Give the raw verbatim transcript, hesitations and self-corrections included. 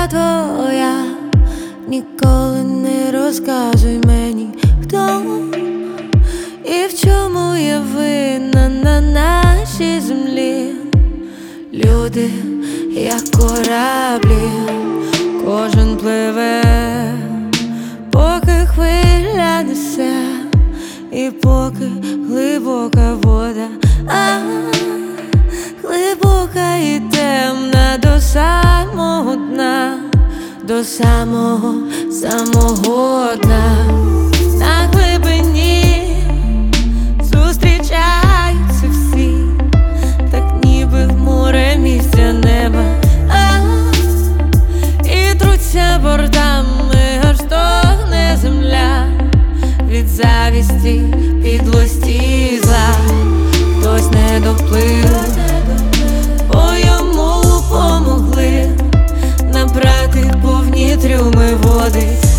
я твоя, ніколи не розказуй мені, хто і в чому я винна на нашій землі. Люди, як кораблі, кожен пливе, поки хвиля несе, і поки глибока вода, а глибока і темна до самого дна, до самого, самого дна. На глибині зустрічаються всі, так ніби в море місця неба, а і труться бортами, аж стогне земля від завісті, підлості і зла. Хтось не доплив, бо йому помогли набрати повні трюми води.